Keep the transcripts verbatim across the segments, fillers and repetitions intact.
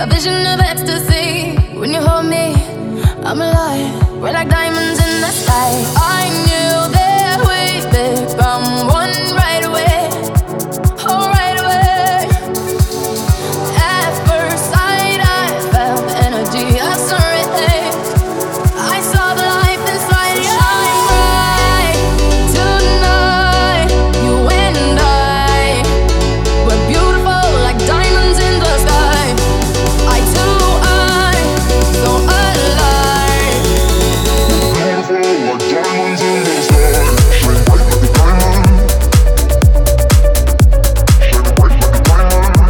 a vision of ecstasy. When you hold me, I'm alive. We're like diamonds in the sky. I knew that we'd become one right away. Oh, right away. At first sight, I felt the energy of sun rays. I saw the life inside you. Shine bright tonight. You and I, we're beautiful like diamonds in the sky. Eye to eye, so alive. Beautiful like diamonds in the sky. Shine bright like a diamond. Shine bright like a diamond.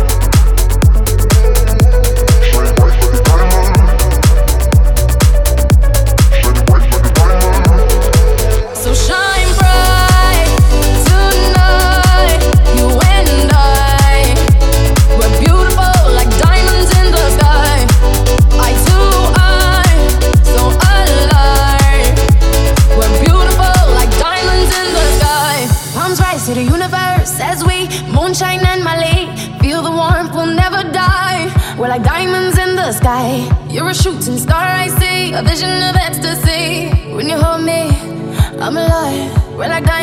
Shine bright like a diamond. Shine bright like a diamond. So shine bright tonight. You and I, we're beautiful like diamonds in the sky. Eye to eye, so alive. We're beautiful like diamonds in the sky. Palms rise to the universe as we moonshine and Mali. Feel the warmth, we'll never die. We're like diamonds in the sky. You're a shooting star, I see. A vision of ecstasy. When you hold me, I'm alive. We're like diamonds.